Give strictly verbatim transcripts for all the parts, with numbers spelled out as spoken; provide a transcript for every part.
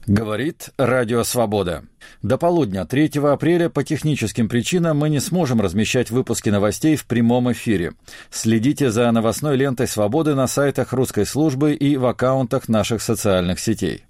Говорит Радио Свобода. До полудня третьего апреля по техническим причинам мы не сможем размещать выпуски новостей в прямом эфире. Следите за новостной лентой «Свободы» на сайтах русской службы и в аккаунтах наших социальных сетей.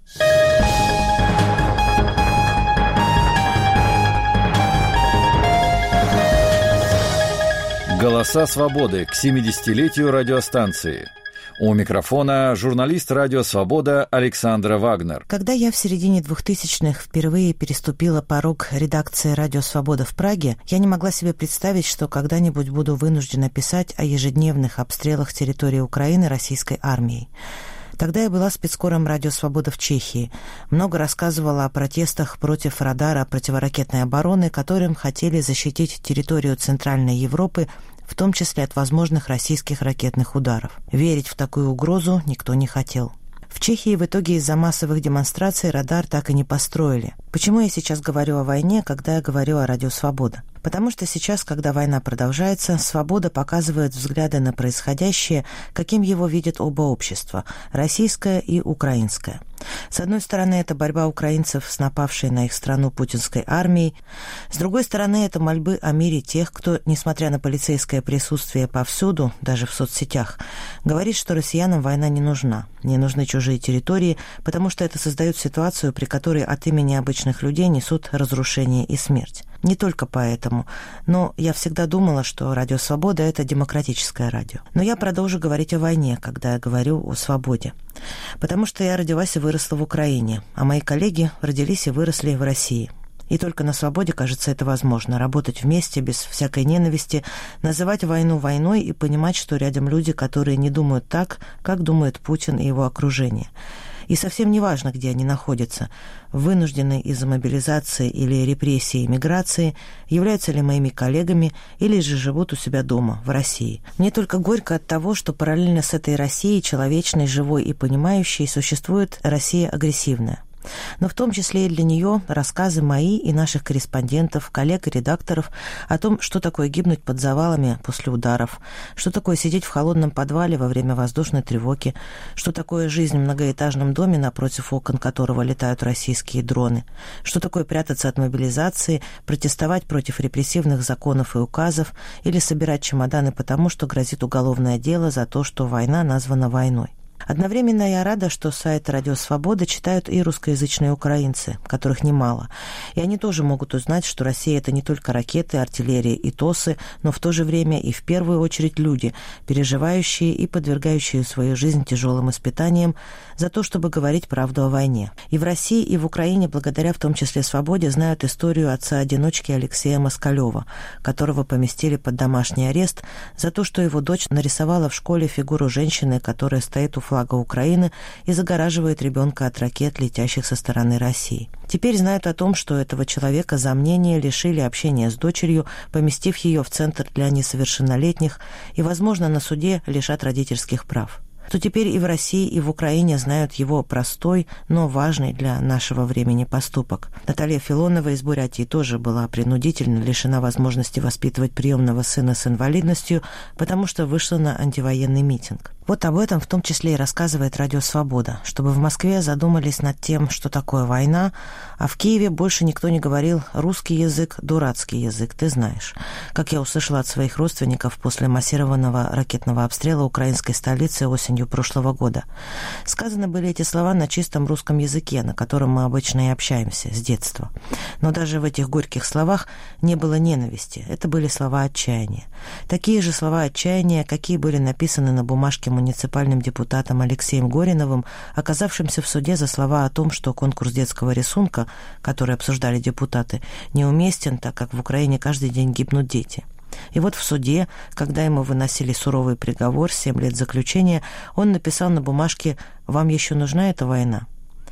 Голоса свободы к семидесятилетию радиостанции. У микрофона журналист «Радио Свобода» Александра Вагнер. Когда я в середине двухтысячных впервые переступила порог редакции «Радио Свобода» в Праге, я не могла себе представить, что когда-нибудь буду вынуждена писать о ежедневных обстрелах территории Украины российской армией. Тогда я была спецкором «Радио Свобода» в Чехии. Много рассказывала о протестах против радара противоракетной обороны, которым хотели защитить территорию Центральной Европы, в том числе от возможных российских ракетных ударов. Верить в такую угрозу никто не хотел. В Чехии в итоге из-за массовых демонстраций радар так и не построили. Почему я сейчас говорю о войне, когда я говорю о «Радио Свобода»? Потому что сейчас, когда война продолжается, «Свобода» показывает взгляды на происходящее, каким его видят оба общества – российское и украинское. С одной стороны, это борьба украинцев с напавшей на их страну путинской армией. С другой стороны, это мольбы о мире тех, кто, несмотря на полицейское присутствие повсюду, даже в соцсетях, говорит, что россиянам война не нужна, не нужны чужие территории, потому что это создает ситуацию, при которой от имени обычных людей несут разрушение и смерть. Не только поэтому, но я всегда думала, что «Радио Свобода» — это демократическое радио. Но я продолжу говорить о войне, когда я говорю о свободе. Потому что я родилась и выросла в Украине, а мои коллеги родились и выросли в России. И только на свободе, кажется, это возможно. Работать вместе, без всякой ненависти, называть войну войной и понимать, что рядом люди, которые не думают так, как думает Путин и его окружение. И совсем не важно, где они находятся, вынужденные из-за мобилизации или репрессий миграции, являются ли моими коллегами или же живут у себя дома, в России. Мне только горько от того, что параллельно с этой Россией, человечной, живой и понимающей, существует Россия агрессивная. Но в том числе и для нее рассказы мои и наших корреспондентов, коллег и редакторов о том, что такое гибнуть под завалами после ударов, что такое сидеть в холодном подвале во время воздушной тревоги, что такое жизнь в многоэтажном доме, напротив окон которого летают российские дроны, что такое прятаться от мобилизации, протестовать против репрессивных законов и указов или собирать чемоданы потому, что грозит уголовное дело за то, что война названа войной. Одновременно я рада, что сайт «Радио Свобода» читают и русскоязычные украинцы, которых немало. И они тоже могут узнать, что Россия — это не только ракеты, артиллерия и ТОСы, но в то же время и в первую очередь люди, переживающие и подвергающие свою жизнь тяжелым испытаниям за то, чтобы говорить правду о войне. И в России, и в Украине, благодаря в том числе «Свободе», знают историю отца-одиночки Алексея Москалева, которого поместили под домашний арест за то, что его дочь нарисовала в школе фигуру женщины, которая стоит у флага Украины и загораживает ребенка от ракет, летящих со стороны России. Теперь знают о том, что этого человека за мнение лишили общения с дочерью, поместив ее в центр для несовершеннолетних и, возможно, на суде лишат родительских прав. То теперь и в России, и в Украине знают его простой, но важный для нашего времени поступок. Наталья Филонова из Бурятии тоже была принудительно лишена возможности воспитывать приемного сына с инвалидностью, потому что вышла на антивоенный митинг. Вот об этом в том числе и рассказывает «Радио Свобода», чтобы в Москве задумались над тем, что такое война, а в Киеве больше никто не говорил «русский язык, дурацкий язык, ты знаешь». Как я услышала от своих родственников после массированного ракетного обстрела украинской столицы осенью прошлого года. Сказаны были эти слова на чистом русском языке, на котором мы обычно и общаемся с детства. Но даже в этих горьких словах не было ненависти, это были слова отчаяния. Такие же слова отчаяния, какие были написаны на бумажке муниципальным депутатом Алексеем Гориновым, оказавшимся в суде за слова о том, что конкурс детского рисунка, который обсуждали депутаты, неуместен, так как в Украине каждый день гибнут дети. И вот в суде, когда ему выносили суровый приговор, семь лет заключения, он написал на бумажке «Вам еще нужна эта война?».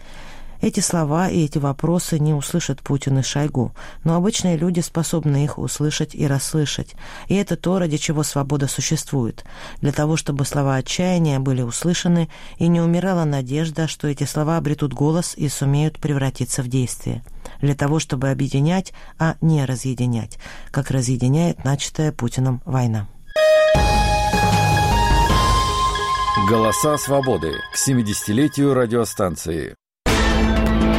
Эти слова и эти вопросы не услышат Путин и Шойгу, но обычные люди способны их услышать и расслышать. И это то, ради чего свобода существует. Для того, чтобы слова отчаяния были услышаны, и не умирала надежда, что эти слова обретут голос и сумеют превратиться в действие. Для того, чтобы объединять, а не разъединять, как разъединяет начатая Путиным война. Голоса свободы к семидесятилетию радиостанции.